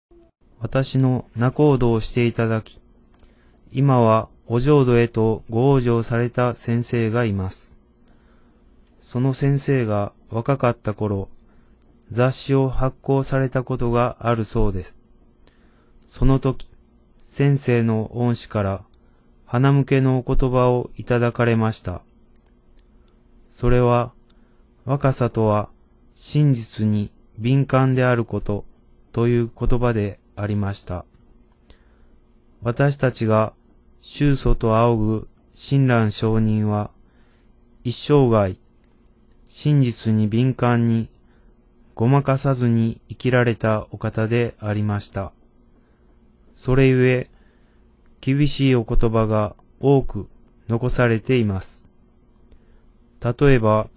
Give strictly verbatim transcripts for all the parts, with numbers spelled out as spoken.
私の仲人をしていただき、今はお浄土へとご往生された先生がいます。その先生が若かった頃、雑誌を発行されたことがあるそうです。その時、先生の恩師から鼻向けのお言葉をいただかれました。それは、若さとは真実に敏感であることという言葉でありました。私たちが宗祖と仰ぐ親鸞上人は、一生涯、真実に敏感にごまかさずに生きられたお方でありました。それゆえ、厳しいお言葉が多く残されています。例えば、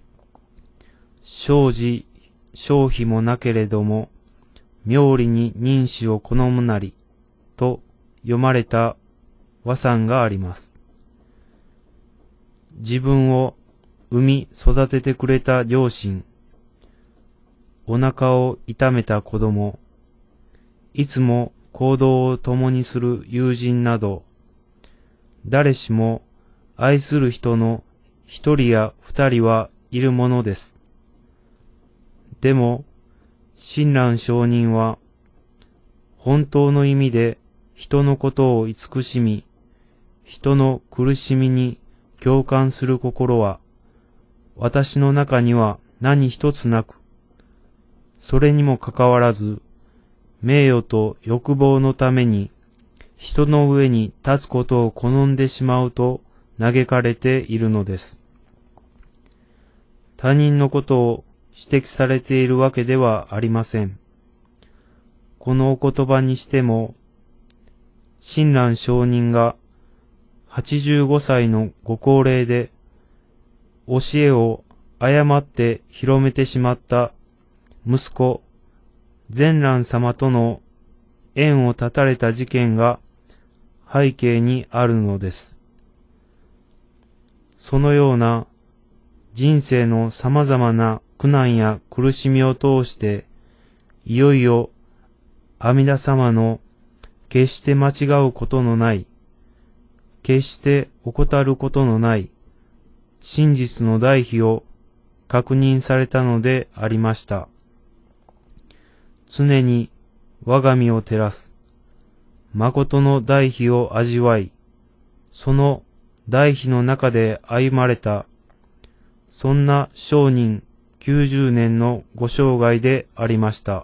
生児、消費もなけれども、妙理に認死を好むなり、と読まれた和算があります。自分を産み育ててくれた両親、お腹を痛めた子供、いつも行動を共にする友人など、誰しも愛する人の一人や二人はいるものです。でも、親鸞上人は、本当の意味で人のことを慈しみ、人の苦しみに共感する心は、私の中には何一つなく、それにもかかわらず、名誉と欲望のために、人の上に立つことを好んでしまうと嘆かれているのです。他人のことを指摘されているわけではありません。このお言葉にしても、親鸞上人がはちじゅうごさいのご高齢で、教えを誤って広めてしまった息子、善鸞様との縁を断たれた事件が背景にあるのです。そのような人生の様々な苦難や苦しみを通して、いよいよ阿弥陀様の決して間違うことのない、決して怠ることのない真実の大悲を確認されたのでありました。常に我が身を照らす、誠の大悲を味わい、その大悲の中で歩まれた、そんな聖人きゅうじゅうねんのご生涯でありました。